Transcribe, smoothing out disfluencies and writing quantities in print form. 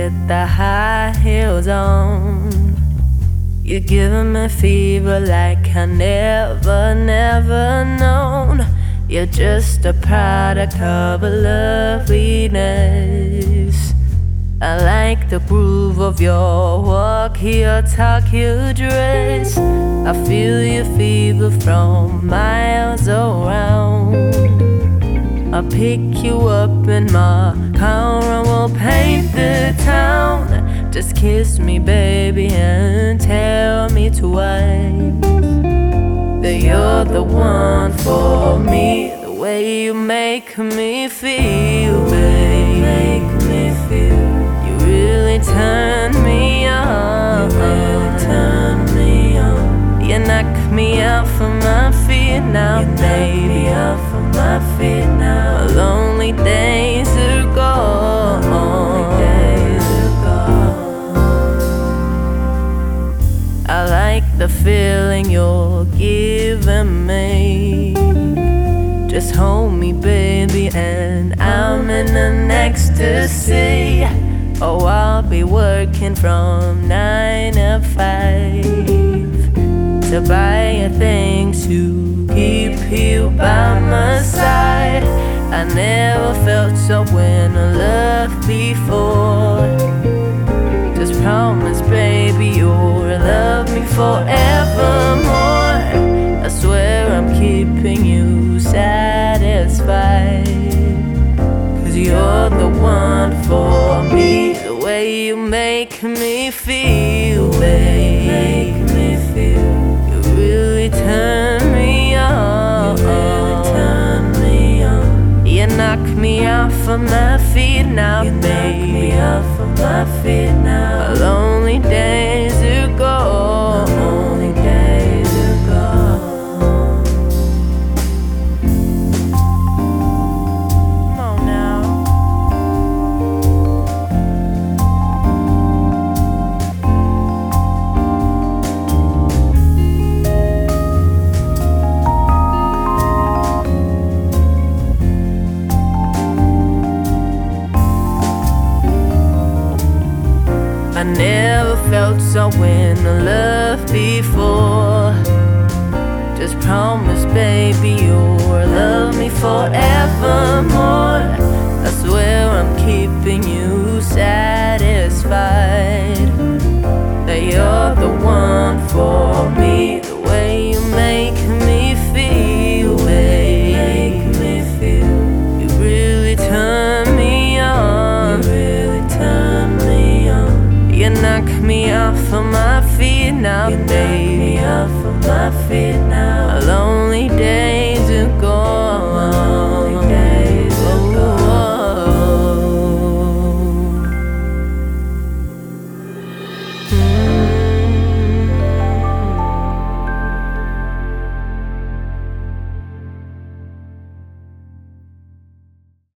with the high heels on. You're giving me fever like I never known. You're just a product of a loveliness. I like the groove of your walk, your talk, your dress. I feel your fever from miles around. I'll pick you up in my car and we'll paint the town. Just kiss me, baby, and tell me twice that you're the one for me. The way you make me feel, baby, make me feel. You really turn me on, you really turn me on. You knock me out from my feet now, you baby, out from my feet now. My lonely days are gone, lonely days are gone. I like the feeling you're giving me. Just hold me, baby, and I'm in an ecstasy. Oh, I'll be working from 9 to 5 to buy you things to keep you by my side. I never felt so in love before. Just promise, baby, you'll love me forevermore. I swear I'm keeping you satisfied, 'cause you're the one for me. The way you make me feel, babe, make me feel. You really turn me on, you really turn me on. You knock me off of my feet now, you make me off of my feet now. My lonely days are gone, my lonely days are gone. Come on now. I never felt so in love before. Just promise, baby, you'll love me forevermore. I swear I'm keeping you satisfied, that you're the one for me. The way you make me feel, babe, make me feel. You really turn me on, you really turn me on. You knock me off of my feet now, you baby, off of my feet now. A lonely day